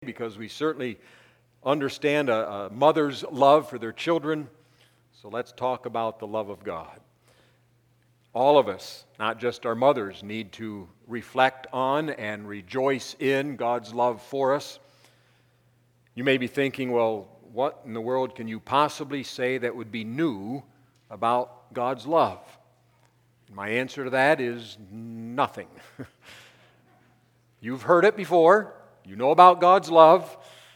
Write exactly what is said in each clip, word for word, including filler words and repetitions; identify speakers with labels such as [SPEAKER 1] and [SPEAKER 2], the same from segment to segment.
[SPEAKER 1] because we certainly understand a, a mother's love for their children. So let's talk about the love of God. All of us, not just our mothers, need to reflect on and rejoice in God's love for us. You may be thinking, well, what in the world can you possibly say that would be new about God's love? My answer to that is nothing. You've heard it before. You know about God's love.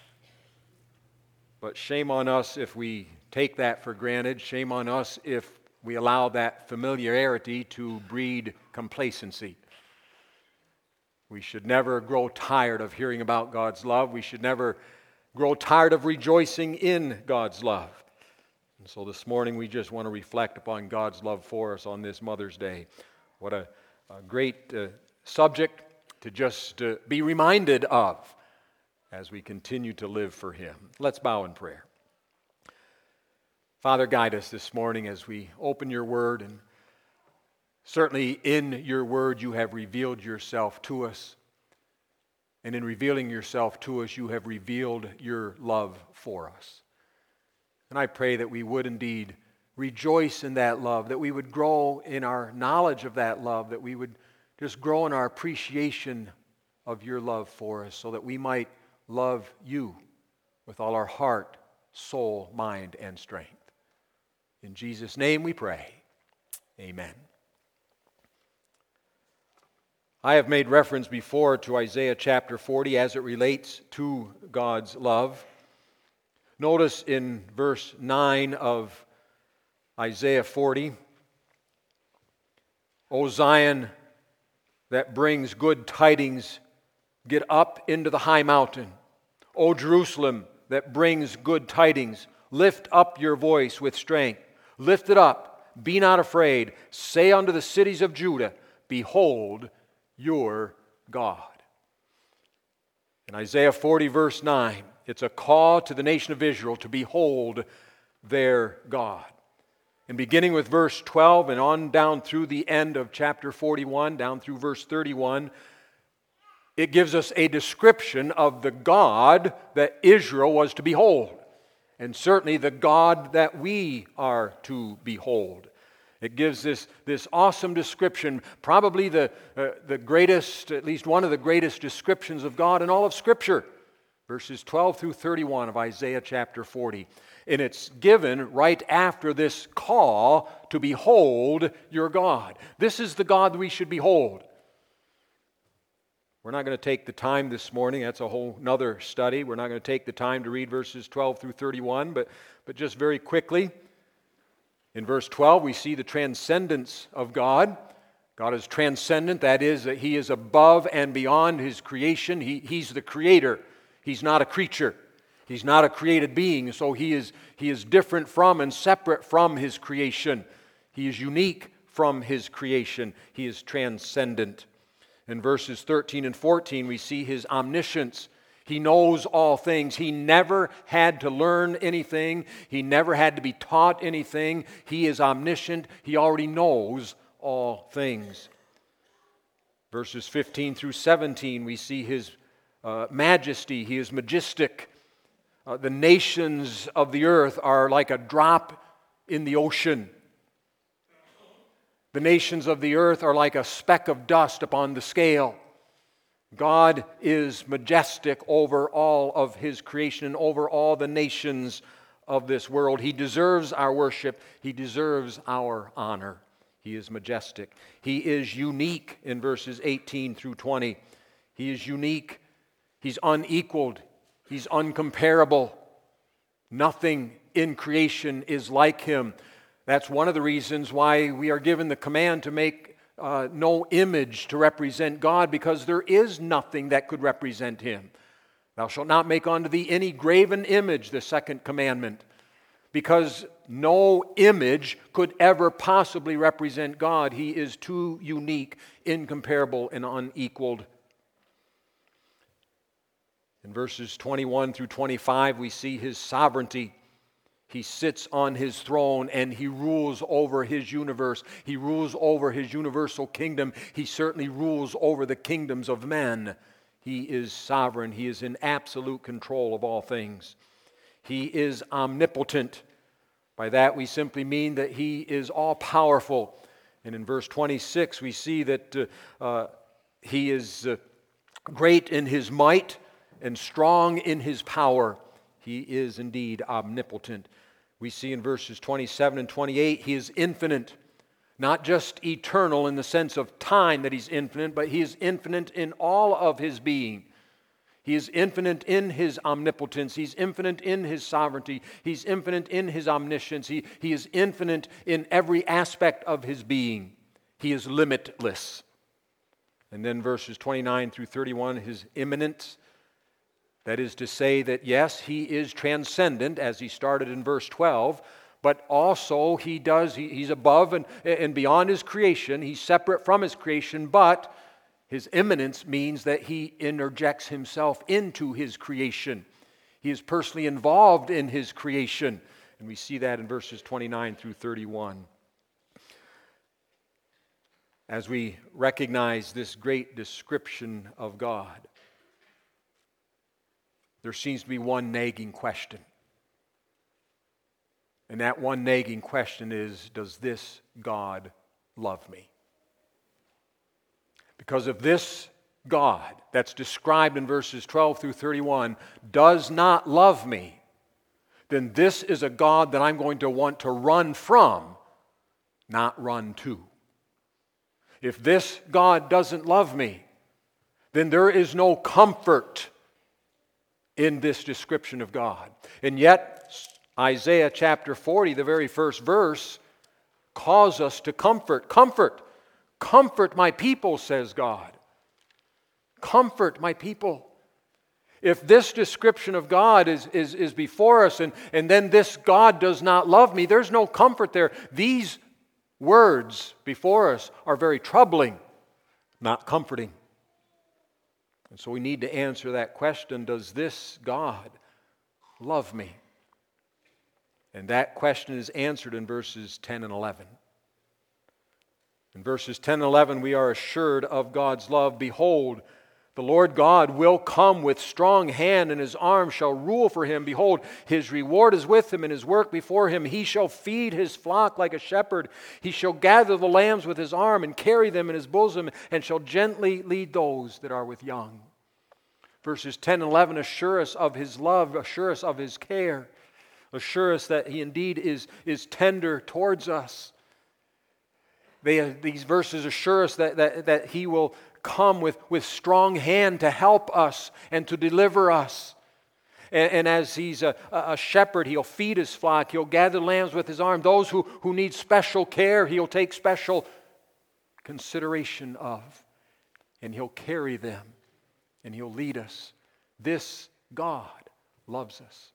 [SPEAKER 1] But shame on us if we take that for granted. Shame on us if we allow that familiarity to breed complacency. We should never grow tired of hearing about God's love. We should never grow tired of rejoicing in God's love. And so this morning we just want to reflect upon God's love for us on this Mother's Day. What a, a great uh, subject to just uh, be reminded of as we continue to live for Him. Let's bow in prayer. Father, guide us this morning as we open your word, and certainly in your word you have revealed yourself to us, and in revealing yourself to us you have revealed your love for us. And I pray that we would indeed rejoice in that love, that we would grow in our knowledge of that love, that we would just grow in our appreciation of your love for us, so that we might love you with all our heart, soul, mind, and strength. In Jesus' name we pray. Amen. I have made reference before to Isaiah chapter forty as it relates to God's love. Notice in verse nine of Isaiah forty, O Zion, that brings good tidings, get up into the high mountain. O Jerusalem, that brings good tidings, lift up your voice with strength. Lift it up, be not afraid. Say unto the cities of Judah, behold your God. In Isaiah forty verse nine, it's a call to the nation of Israel to behold their God. And beginning with verse twelve and on down through the end of chapter forty-one, down through verse thirty-one, it gives us a description of the God that Israel was to behold, and certainly the God that we are to behold. It gives this, this awesome description, probably the, uh, the greatest, at least one of the greatest descriptions of God in all of Scripture, verses twelve through thirty-one of Isaiah chapter forty. And it's given right after this call to behold your God. This is the God we should behold. We're not going to take the time this morning. That's a whole nother study. We're not going to take the time to read verses twelve through thirty-one, but, but just very quickly. In verse twelve, we see the transcendence of God. God is transcendent. That is, that He is above and beyond His creation. He, he's the creator. He's not a creature. He's not a created being, so he is, he is different from and separate from His creation. He is unique from His creation. He is transcendent. In verses thirteen and fourteen, we see His omniscience. He knows all things. He never had to learn anything. He never had to be taught anything. He is omniscient. He already knows all things. Verses fifteen through seventeen, we see His uh, majesty. He is majestic. Uh, the nations of the earth are like a drop in the ocean. The nations of the earth are like a speck of dust upon the scale. God is majestic over all of His creation and over all the nations of this world. He deserves our worship. He deserves our honor. He is majestic. He is unique in verses eighteen through twenty. He is unique. He's unequaled. He's uncomparable. Nothing in creation is like Him. That's one of the reasons why we are given the command to make uh, no image to represent God, because there is nothing that could represent Him. Thou shalt not make unto thee any graven image, the second commandment, because no image could ever possibly represent God. He is too unique, incomparable, and unequaled. In verses twenty-one through twenty-five, we see His sovereignty. He sits on His throne and He rules over His universe. He rules over His universal kingdom. He certainly rules over the kingdoms of men. He is sovereign. He is in absolute control of all things. He is omnipotent. By that we simply mean that He is all-powerful. And in verse twenty-six we see that uh, uh, He is uh, great in His might and strong in His power. He is indeed omnipotent. We see in verses twenty-seven and twenty-eight He is infinite. Not just eternal in the sense of time that He's infinite, but He is infinite in all of His being. He is infinite in His omnipotence. He's infinite in His sovereignty. He's infinite in His omniscience. He, he is infinite in every aspect of His being. He is limitless. And then verses twenty-nine through thirty-one, His immanence. That is to say that yes, He is transcendent, as He started in verse twelve, but also He does, he, He's above and, and beyond His creation. He's separate from His creation, but His immanence means that He interjects Himself into His creation. He is personally involved in His creation. And we see that in verses twenty-nine through thirty-one. As we recognize this great description of God, there seems to be one nagging question. And that one nagging question is, does this God love me? Because if this God that's described in verses twelve through thirty-one does not love me, then this is a God that I'm going to want to run from, not run to. If this God doesn't love me, then there is no comfort in this description of God. And yet, Isaiah chapter forty, the very first verse, calls us to comfort. Comfort. Comfort my people, says God. Comfort my people. If this description of God is, is, is before us and, and then this God does not love me, there's no comfort there. These words before us are very troubling, not comforting. And so we need to answer that question, does this God love me? And that question is answered in verses ten and eleven. In verses ten and eleven, we are assured of God's love. Behold, the Lord God will come with strong hand, and His arm shall rule for Him. Behold, His reward is with Him, and His work before Him. He shall feed His flock like a shepherd. He shall gather the lambs with His arm, and carry them in His bosom, and shall gently lead those that are with young. Verses ten and eleven assure us of His love, assure us of His care, assure us that He indeed is, is tender towards us. They, these verses assure us that, that, that He will come with, with strong hand to help us and to deliver us. And, and as He's a, a shepherd, He'll feed His flock. He'll gather lambs with His arm. Those who, who need special care, He'll take special consideration of. And He'll carry them. And He'll lead us. This God loves us.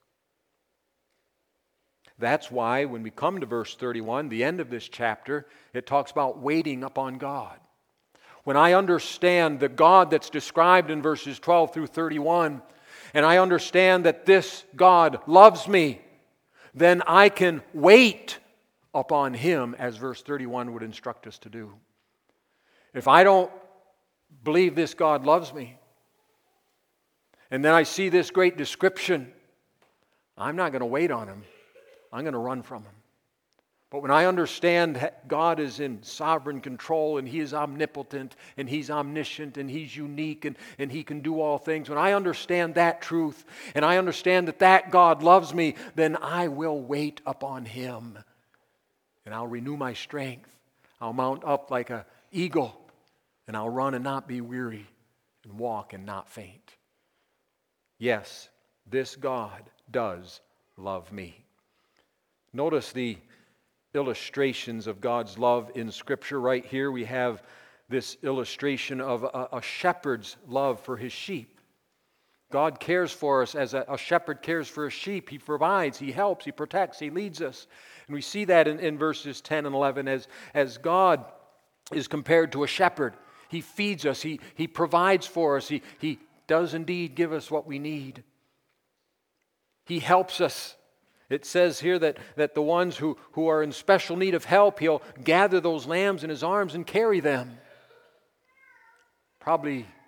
[SPEAKER 1] That's why when we come to verse thirty-one, the end of this chapter, it talks about waiting upon God. When I understand the God that's described in verses twelve through thirty-one, and I understand that this God loves me, then I can wait upon Him as verse thirty-one would instruct us to do. If I don't believe this God loves me, and then I see this great description, I'm not going to wait on Him. I'm going to run from Him. But when I understand that God is in sovereign control and He is omnipotent and He's omniscient and He's unique and, and He can do all things, when I understand that truth and I understand that that God loves me, then I will wait upon Him. And I'll renew my strength. I'll mount up like an eagle and I'll run and not be weary and walk and not faint. Yes, this God does love me. Notice the illustrations of God's love in Scripture. Right here we have this illustration of a, a shepherd's love for his sheep. God cares for us as a, a shepherd cares for a sheep. He provides, He helps, He protects, He leads us. And we see that in, in verses ten and eleven as, as God is compared to a shepherd. He feeds us, He, he provides for us, he, he does indeed give us what we need. He helps us. It says here that, that the ones who, who are in special need of help, He'll gather those lambs in His arms and carry them. Probably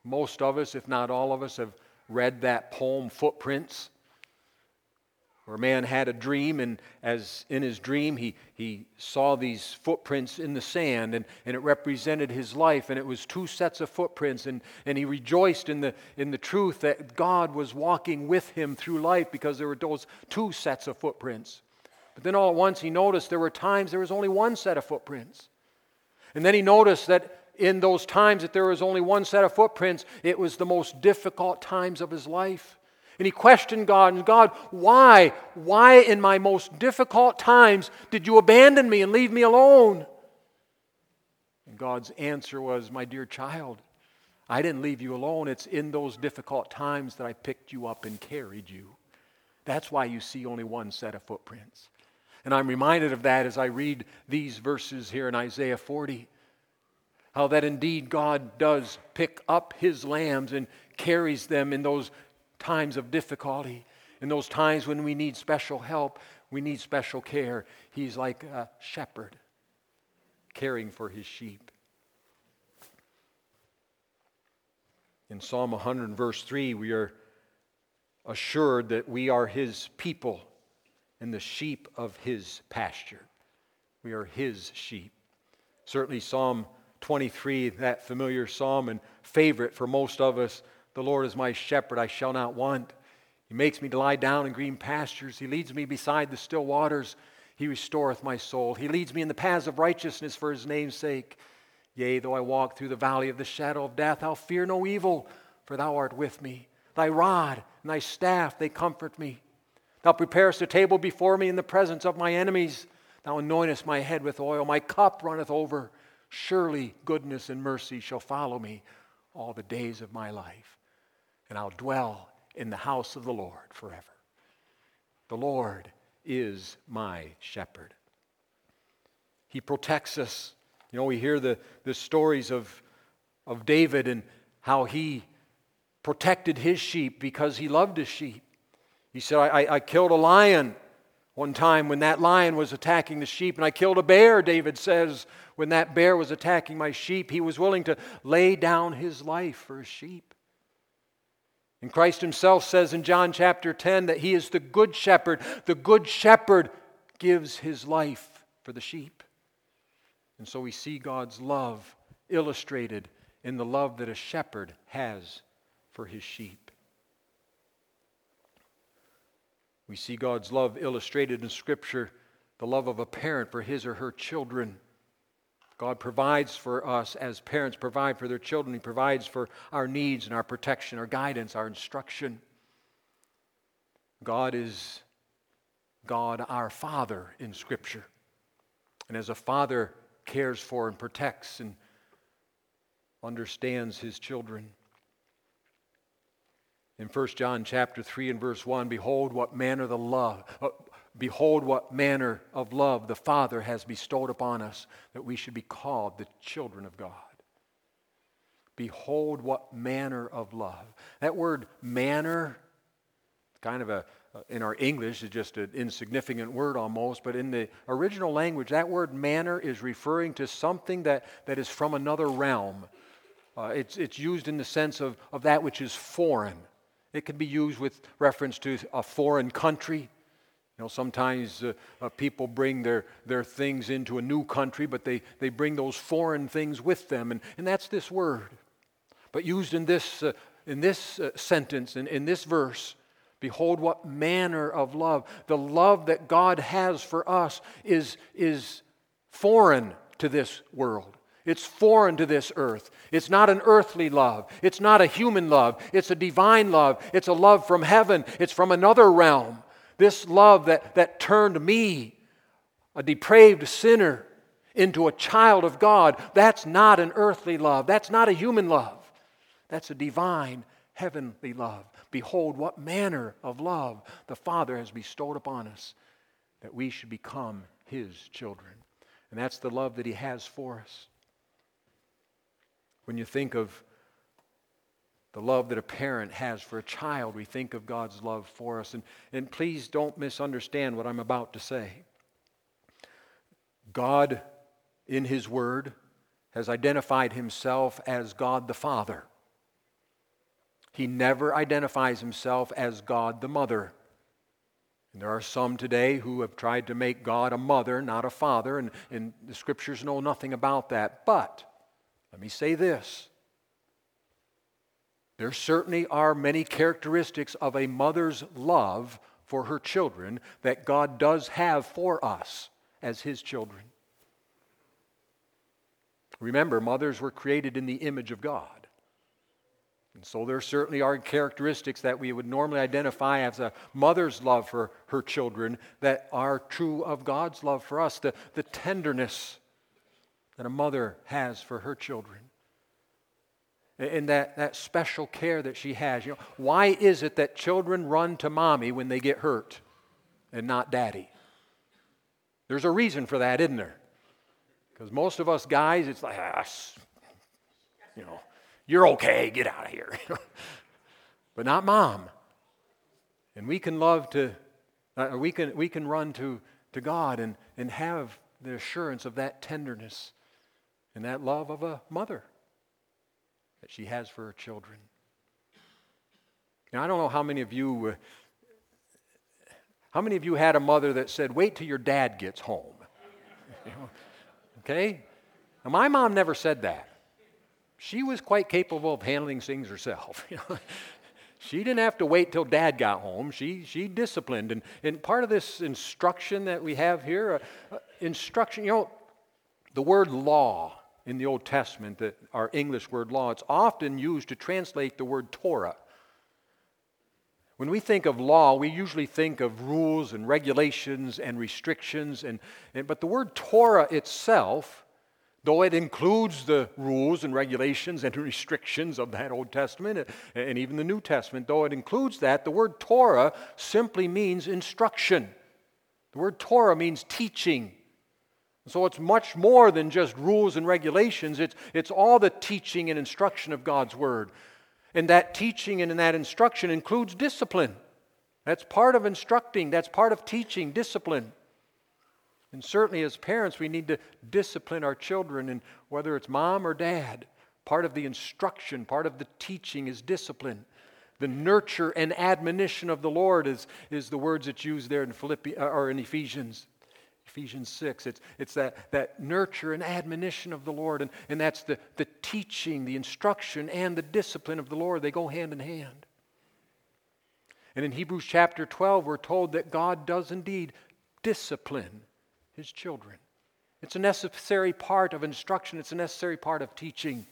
[SPEAKER 1] Most of us, if not all of us, have read that poem, Footprints, where a man had a dream, and as in his dream he, he saw these footprints in the sand, and, and it represented his life, and it was two sets of footprints, and, and he rejoiced in the, in the truth that God was walking with him through life because there were those two sets of footprints. But then all at once he noticed there were times there was only one set of footprints. And then he noticed that in those times that there was only one set of footprints, it was the most difficult times of his life. And he questioned God, and God, why? Why in my most difficult times did you abandon me and leave me alone? And God's answer was, my dear child, I didn't leave you alone. It's in those difficult times that I picked you up and carried you. That's why you see only one set of footprints. And I'm reminded of that as I read these verses here in Isaiah forty. How that indeed God does pick up His lambs and carries them in those times of difficulty, in those times when we need special help, we need special care. He's like a shepherd caring for His sheep. In Psalm one hundred verse three, we are assured that we are His people and the sheep of His pasture. We are His sheep. Certainly Psalm twenty-three, that familiar psalm and favorite for most of us, the Lord is my shepherd, I shall not want. He makes me to lie down in green pastures. He leads me beside the still waters. He restoreth my soul. He leads me in the paths of righteousness for His name's sake. Yea, though I walk through the valley of the shadow of death, I'll fear no evil, for Thou art with me. Thy rod and Thy staff, they comfort me. Thou preparest a table before me in the presence of my enemies. Thou anointest my head with oil. My cup runneth over. Surely goodness and mercy shall follow me all the days of my life, and I'll dwell in the house of the Lord forever. The Lord is my shepherd. He protects us. You know, we hear the, the stories of, of David and how he protected his sheep because he loved his sheep. He said, I, I killed a lion one time when that lion was attacking the sheep, and I killed a bear, David says, when that bear was attacking my sheep. He was willing to lay down his life for his sheep. And Christ Himself says in John chapter ten that He is the good shepherd. The good shepherd gives His life for the sheep. And so we see God's love illustrated in the love that a shepherd has for his sheep. We see God's love illustrated in Scripture, the love of a parent for his or her children. God provides for us as parents provide for their children. He provides for our needs and our protection, our guidance, our instruction. God is God our Father in Scripture. And as a father cares for and protects and understands his children. In First John chapter three and verse one, behold what manner the love, uh, behold what manner of love the Father has bestowed upon us, that we should be called the children of God. Behold what manner of love. That word manner, kind of a, in our English, is just an insignificant word almost, but in the original language, that word manner is referring to something that, that is from another realm. Uh, it's, it's used in the sense of, of that which is foreign. It can be used with reference to a foreign country. You know, sometimes uh, uh, people bring their, their things into a new country, but they, they bring those foreign things with them, and, and that's this word. But used in this, uh, in this uh, sentence, in, in this verse, behold what manner of love. The love that God has for us is, is foreign to this world. It's foreign to this earth. It's not an earthly love. It's not a human love. It's a divine love. It's a love from heaven. It's from another realm. This love that, that turned me, a depraved sinner, into a child of God, that's not an earthly love. That's not a human love. That's a divine, heavenly love. Behold, what manner of love the Father has bestowed upon us, that we should become His children. And that's the love that He has for us. When you think of the love that a parent has for a child, we think of God's love for us. And, and please don't misunderstand what I'm about to say. God, in His Word, has identified Himself as God the Father. He never identifies himself as God the Mother. And there are some today who have tried to make God a mother, not a father, and, and the Scriptures know nothing about that. But, let me say this. There certainly are many characteristics of a mother's love for her children that God does have for us as His children. Remember, mothers were created in the image of God. And so there certainly are characteristics that we would normally identify as a mother's love for her children that are true of God's love for us, the, the tenderness that a mother has for her children. And that, that special care that she has. You know, why is it that children run to mommy when they get hurt and not daddy? There's a reason for that, isn't there? Because most of us guys, it's like, ah, you know, you're okay, get out of here. But not mom. And we can love to, uh, we can we can run to, to God and, and have the assurance of that tenderness and that love of a mother that she has for her children. Now, I don't know how many of you, uh, how many of you had a mother that said, wait till your dad gets home? You know, okay? Now, my mom never said that. She was quite capable of handling things herself. You know? She didn't have to wait till dad got home. She she disciplined. And, and part of this instruction that we have here, uh, uh, instruction, you know, the word law in the Old Testament, that our English word law, it's often used to translate the word Torah. When we think of law, we usually think of rules and regulations and restrictions, and, and but the word Torah itself, though it includes the rules and regulations and restrictions of that Old Testament and even the New Testament, though it includes that, the word Torah simply means instruction. The word Torah means teaching. So it's much more than just rules and regulations. It's, it's all the teaching and instruction of God's Word. And that teaching and that instruction includes discipline. That's part of instructing. That's part of teaching, discipline. And certainly as parents, we need to discipline our children, and whether it's mom or dad, part of the instruction, part of the teaching is discipline. The nurture and admonition of the Lord is, is the words that's used there in Philippi, or in Ephesians. Ephesians six, it's, it's that, that nurture and admonition of the Lord, and, and that's the, the teaching, the instruction, and the discipline of the Lord. They go hand in hand. And in Hebrews chapter twelve, we're told that God does indeed discipline His children. It's a necessary part of instruction. It's a necessary part of teaching.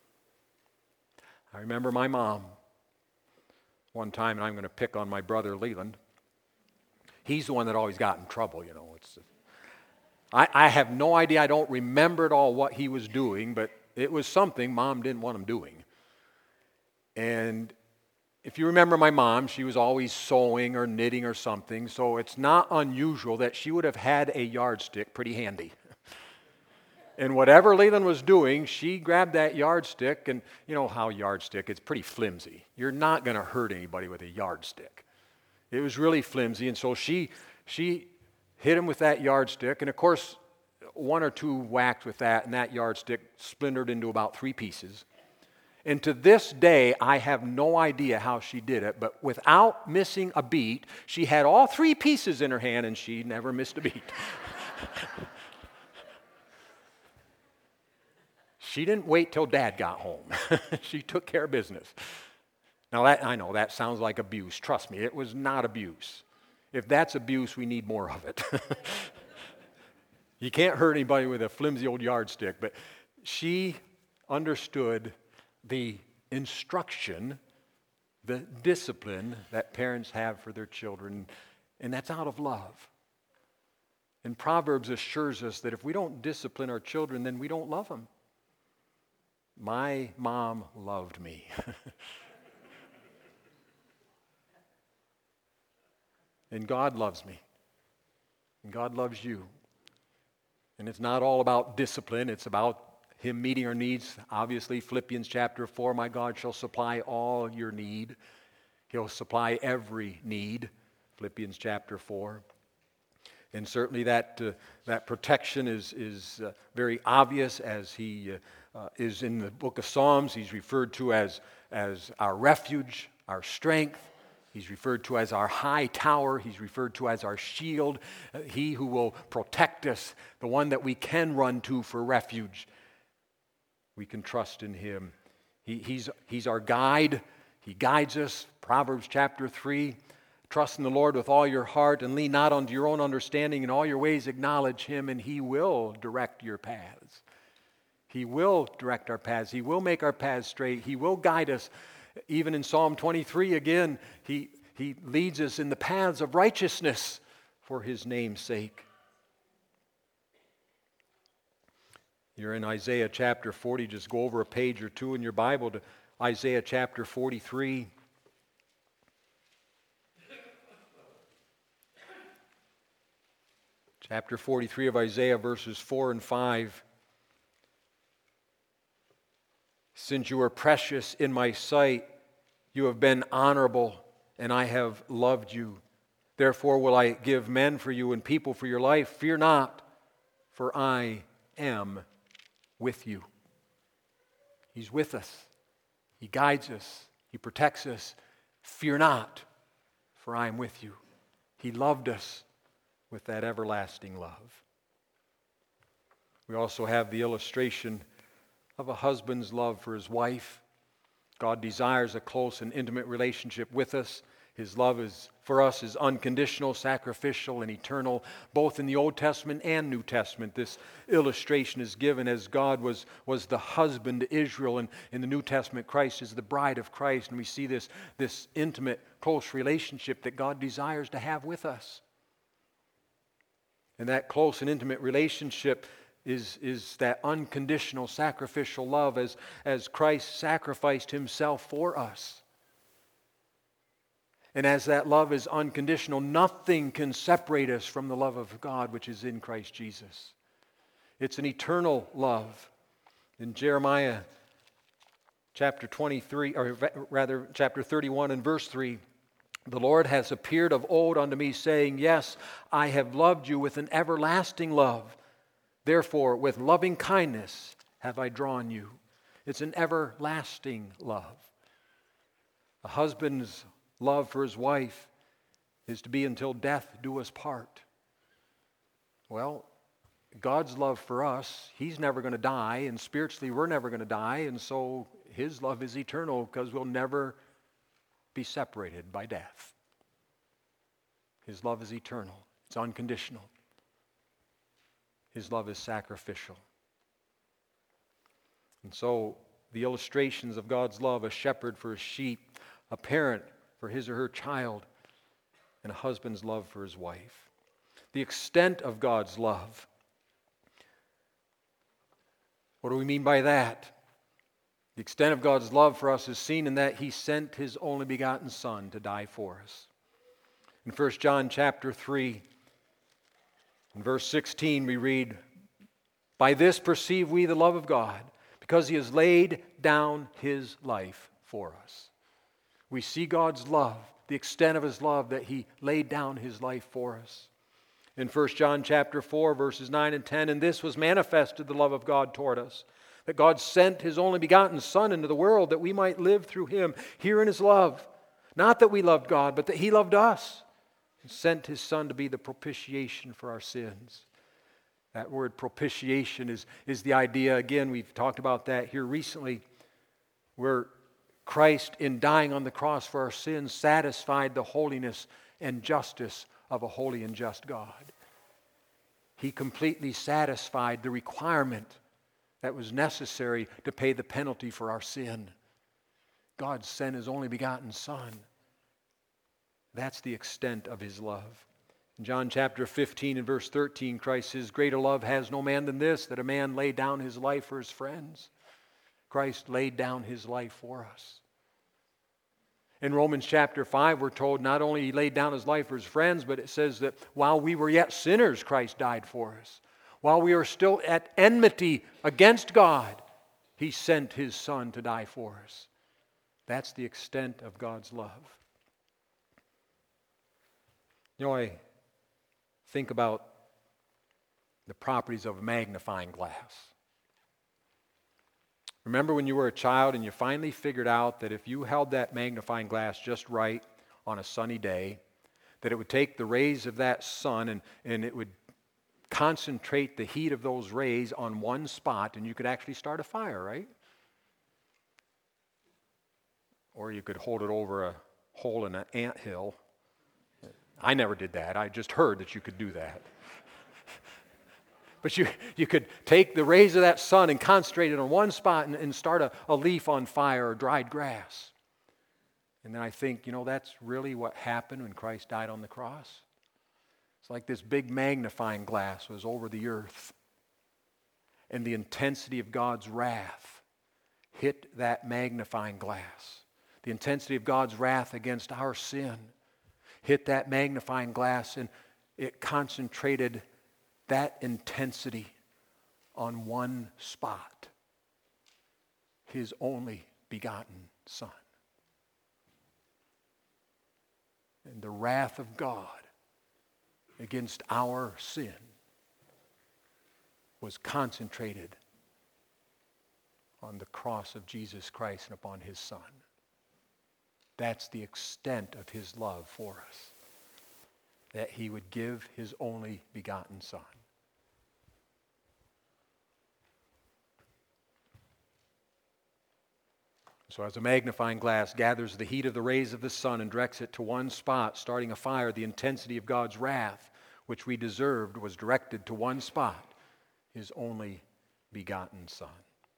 [SPEAKER 1] I remember my mom one time, and I'm going to pick on my brother Leland. He's the one that always got in trouble, you know. It's, I, I have no idea. I don't remember at all what he was doing, but it was something Mom didn't want him doing. And if you remember my mom, she was always sewing or knitting or something, so it's not unusual that she would have had a yardstick pretty handy. And whatever Leland was doing, she grabbed that yardstick, and you know how yardstick, it's pretty flimsy. You're not going to hurt anybody with a yardstick. It was really flimsy, and so she she hit him with that yardstick, and of course, one or two whacked with that, and that yardstick splintered into about three pieces. And to this day, I have no idea how she did it, but without missing a beat, she had all three pieces in her hand, and she never missed a beat. She didn't wait till Dad got home. She took care of business. Now, that, I know that sounds like abuse. Trust me, it was not abuse. If that's abuse, we need more of it. You can't hurt anybody with a flimsy old yardstick, but she understood the instruction, the discipline that parents have for their children, and that's out of love. And Proverbs assures us that if we don't discipline our children, then we don't love them. My mom loved me. And God loves me. And God loves you. And it's not all about discipline. It's about Him meeting our needs. Obviously, Philippians chapter four, my God shall supply all your need. He'll supply every need. Philippians chapter four. And certainly that uh, that protection is, is uh, very obvious as He uh, uh, is in the book of Psalms. He's referred to as, as our refuge, our strength. He's referred to as our high tower. He's referred to as our shield. Uh, he who will protect us, the one that we can run to for refuge. We can trust in him. He, he's, he's our guide. He guides us. Proverbs chapter three. Trust in the Lord with all your heart and lean not unto your own understanding. In all your ways acknowledge him, and he will direct your paths. He will direct our paths. He will make our paths straight. He will guide us. Even in Psalm twenty-three, again, he, he leads us in the paths of righteousness for his name's sake. You're in Isaiah chapter forty. Just go over a page or two in your Bible to Isaiah chapter forty-three. Chapter forty-three of Isaiah, verses four and five. Since you are precious in my sight, you have been honorable, and I have loved you. Therefore will I give men for you and people for your life. Fear not, for I am with you. He's with us. He guides us. He protects us. Fear not, for I am with you. He loved us with that everlasting love. We also have the illustration of a husband's love for his wife. God desires a close and intimate relationship with us. His love is for us is unconditional, sacrificial, and eternal, both in the Old Testament and New Testament. This illustration is given as God was, was the husband to Israel, and in the New Testament, Christ is the bride of Christ. And we see this, this intimate, close relationship that God desires to have with us. And that close and intimate relationship is, is that unconditional sacrificial love as, as Christ sacrificed himself for us. And as that love is unconditional, nothing can separate us from the love of God which is in Christ Jesus. It's an eternal love. In Jeremiah chapter twenty-three, or rather chapter thirty-one and verse three, the Lord has appeared of old unto me, saying, Yes, I have loved you with an everlasting love. Therefore, with loving kindness have I drawn you. It's an everlasting love. A husband's love for his wife is to be until death do us part. Well, God's love for us, he's never going to die, and spiritually we're never going to die, and so his love is eternal because we'll never be separated by death. His love is eternal. It's unconditional. His love is sacrificial. And so the illustrations of God's love, a shepherd for his sheep, a parent for his or her child, and a husband's love for his wife. The extent of God's love. What do we mean by that? The extent of God's love for us is seen in that he sent his only begotten Son to die for us. In First John chapter three, in verse sixteen, we read, By this perceive we the love of God, because he has laid down his life for us. We see God's love, the extent of his love, that he laid down his life for us. In First John chapter four, verses nine and ten, And this was manifested the love of God toward us, that God sent his only begotten Son into the world that we might live through him. Herein is love, not that we loved God, but that he loved us, and sent his Son to be the propitiation for our sins. That word propitiation is, is the idea, again, we've talked about that here recently, where Christ, in dying on the cross for our sins, satisfied the holiness and justice of a holy and just God. He completely satisfied the requirement that was necessary to pay the penalty for our sin. God sent his only begotten Son. That's the extent of his love. In John chapter fifteen and verse thirteen, Christ says, Greater love has no man than this, that a man lay down his life for his friends. Christ laid down his life for us. In Romans chapter five, we're told not only he laid down his life for his friends, but it says that while we were yet sinners, Christ died for us. While we are still at enmity against God, he sent his Son to die for us. That's the extent of God's love. You know, I think about the properties of a magnifying glass. Remember when you were a child and you finally figured out that if you held that magnifying glass just right on a sunny day, that it would take the rays of that sun and, and it would concentrate the heat of those rays on one spot and you could actually start a fire, right? Or you could hold it over a hole in an anthill. I never did that. I just heard that you could do that. But you, you could take the rays of that sun and concentrate it on one spot and, and start a, a leaf on fire or dried grass. And then I think, you know, that's really what happened when Christ died on the cross. It's like this big magnifying glass was over the earth. And the intensity of God's wrath hit that magnifying glass. The intensity of God's wrath against our sin hit that magnifying glass, and it concentrated that intensity on one spot, His only begotten Son. And the wrath of God against our sin was concentrated on the cross of Jesus Christ and upon His Son. That's the extent of His love for us, that He would give His only begotten Son. So as a magnifying glass gathers the heat of the rays of the sun and directs it to one spot, starting a fire, the intensity of God's wrath, which we deserved, was directed to one spot, His only begotten Son.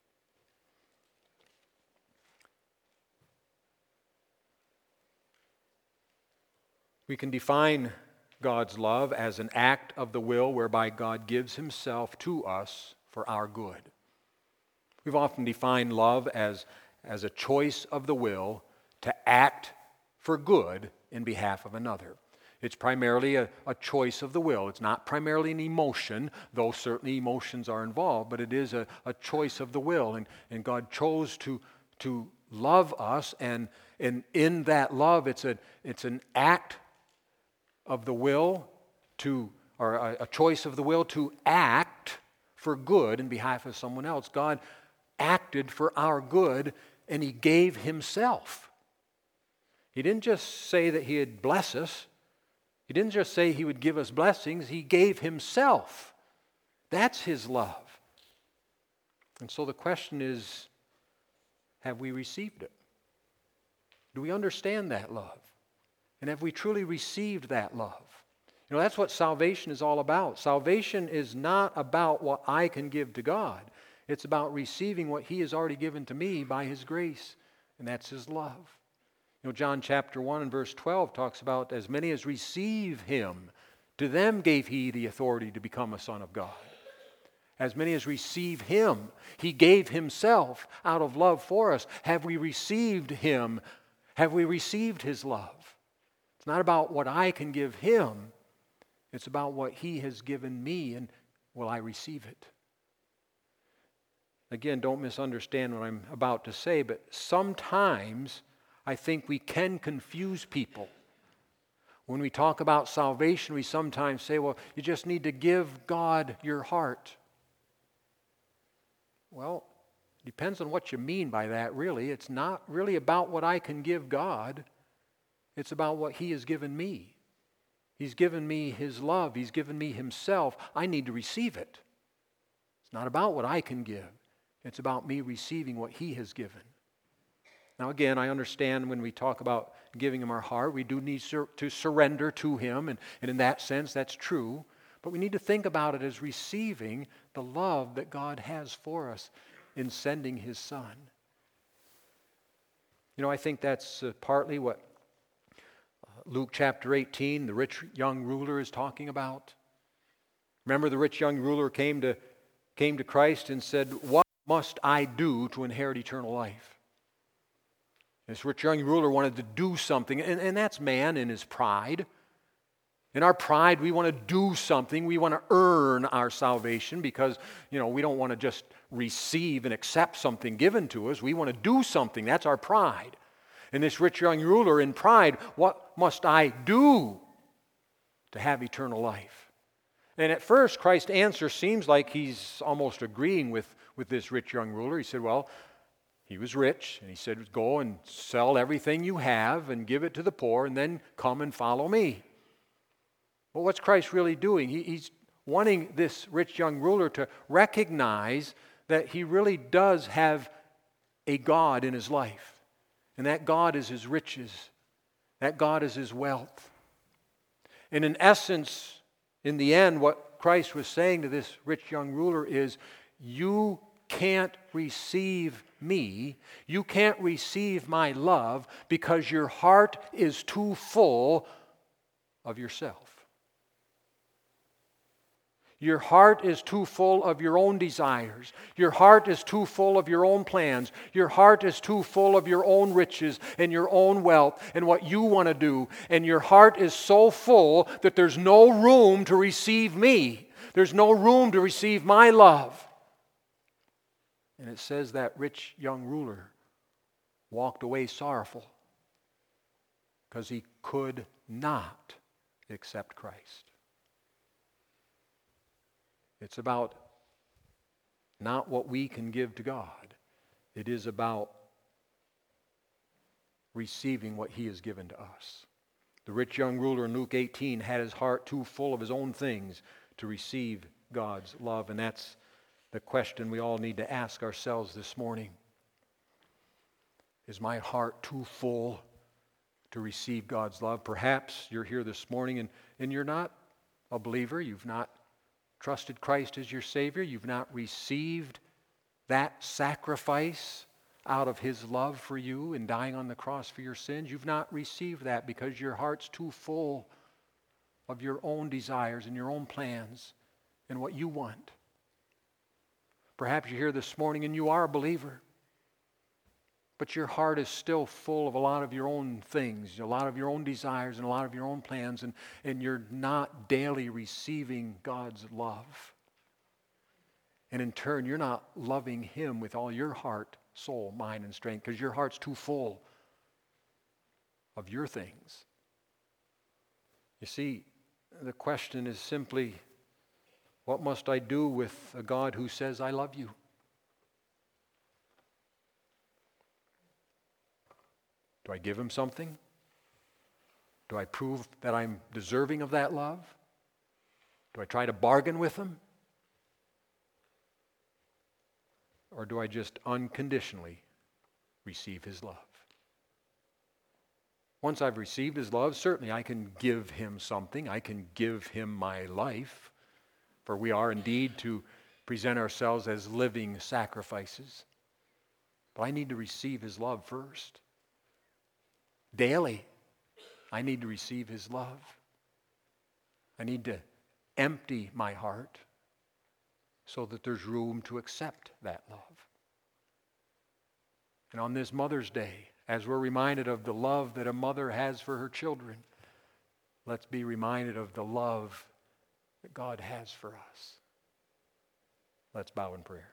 [SPEAKER 1] We can define God's love as an act of the will whereby God gives Himself to us for our good. We've often defined love as, as a choice of the will to act for good in behalf of another. It's primarily a, a choice of the will. It's not primarily an emotion, though certainly emotions are involved, but it is a, a choice of the will. And, and God chose to, to love us, and, and in that love, it's, a, it's an act of the will to, or a, a choice of the will to act for good in behalf of someone else. God acted for our good, and He gave Himself. He didn't just say that He'd bless us. He didn't just say He would give us blessings. He gave Himself. That's His love. And so the question is, have we received it? Do we understand that love? And have we truly received that love? You know, that's what salvation is all about. Salvation is not about what I can give to God. It's about receiving what He has already given to me by His grace, and that's His love. You know, John chapter one and verse twelve talks about, as many as receive Him, to them gave He the authority to become a son of God. As many as receive Him, He gave Himself out of love for us. Have we received Him? Have we received His love? It's not about what I can give Him. It's about what He has given me, and will I receive it? Again, don't misunderstand what I'm about to say, but sometimes I think we can confuse people. When we talk about salvation, we sometimes say, well, you just need to give God your heart. Well, it depends on what you mean by that, really. It's not really about what I can give God. It's about what He has given me. He's given me His love. He's given me Himself. I need to receive it. It's not about what I can give. It's about me receiving what He has given. Now again, I understand when we talk about giving Him our heart, we do need sur- to surrender to Him, and, and in that sense, that's true. But we need to think about it as receiving the love that God has for us in sending His Son. You know, I think that's uh, partly what Luke chapter eighteen, the rich young ruler, is talking about. Remember, the rich young ruler came to, came to Christ and said, "What must I do to inherit eternal life?" This rich young ruler wanted to do something, and, and that's man in his pride. In our pride, we want to do something. We want to earn our salvation because, you know, we don't want to just receive and accept something given to us. We want to do something. That's our pride. And this rich young ruler in pride, what must I do to have eternal life? And at first, Christ's answer seems like He's almost agreeing with, with this rich young ruler. He said, well, He was rich, and he said, go and sell everything you have and give it to the poor, and then come and follow me. Well, what's Christ really doing? He, he's wanting this rich young ruler to recognize that he really does have a God in his life, and that God is his riches, that God is his wealth. And in essence, in the end, what Christ was saying to this rich young ruler is, you can't receive me, you can't receive my love because your heart is too full of yourself. Your heart is too full of your own desires. Your heart is too full of your own plans. Your heart is too full of your own riches and your own wealth and what you want to do. And your heart is so full that there's no room to receive me. There's no room to receive my love. And it says that rich young ruler walked away sorrowful because he could not accept Christ. It's about not what we can give to God. It is about receiving what he has given to us. The rich young ruler in Luke eighteen had his heart too full of his own things to receive God's love, and that's the question we all need to ask ourselves this morning. Is my heart too full to receive God's love? Perhaps you're here this morning and, and you're not a believer. You've not trusted Christ as your Savior. You've not received that sacrifice out of his love for you in dying on the cross for your sins. You've not received that because your heart's too full of your own desires and your own plans and what you want. Perhaps you're here this morning and you are a believer, but your heart is still full of a lot of your own things, a lot of your own desires and a lot of your own plans, and, and you're not daily receiving God's love. And in turn, you're not loving him with all your heart, soul, mind, and strength because your heart's too full of your things. You see, the question is simply, what must I do with a God who says, I love you? Do I give him something? Do I prove that I'm deserving of that love? Do I try to bargain with him? Or do I just unconditionally receive his love? Once I've received his love, certainly I can give him something. I can give him my life. For we are indeed to present ourselves as living sacrifices. But I need to receive his love first. Daily, I need to receive his love. I need to empty my heart so that there's room to accept that love. And on this Mother's Day, as we're reminded of the love that a mother has for her children, let's be reminded of the love that God has for us. Let's bow in prayer.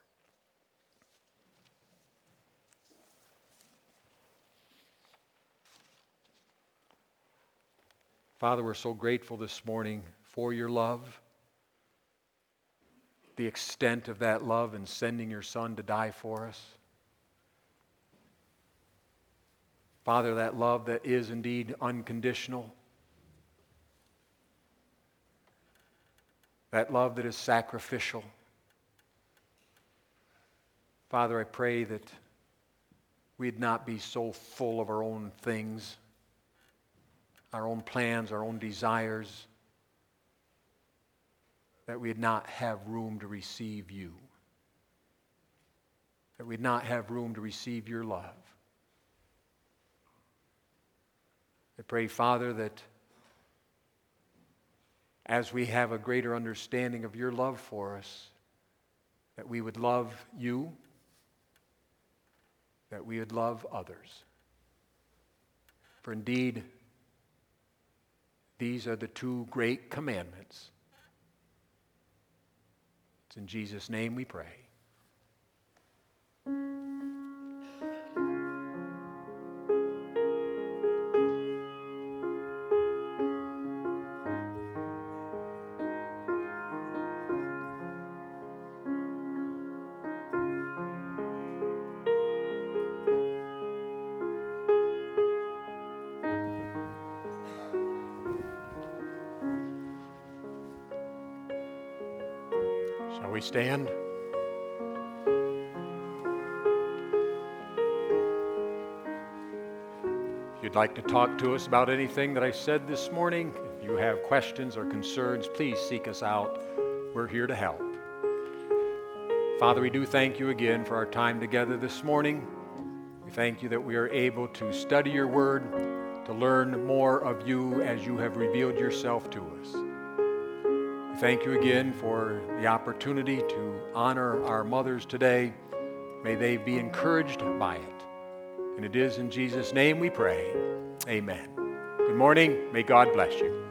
[SPEAKER 1] Father, we're so grateful this morning for your love, the extent of that love in sending your Son to die for us. Father, that love that is indeed unconditional, that love that is sacrificial. Father, I pray that we'd not be so full of our own things, our own plans, our own desires, that we'd not have room to receive you, that we'd not have room to receive your love. I pray, Father, that as we have a greater understanding of your love for us, that we would love you, that we would love others. For indeed, these are the two great commandments. It's in Jesus' name we pray. Shall we stand? If you'd like to talk to us about anything that I said this morning, if you have questions or concerns, please seek us out. We're here to help. Father, we do thank you again for our time together this morning. We thank you that we are able to study your word, to learn more of you as you have revealed yourself to us. We thank you again for the opportunity to honor our mothers today. May they be encouraged by it. And it is in Jesus' name we pray. Amen. Good morning. May God bless you.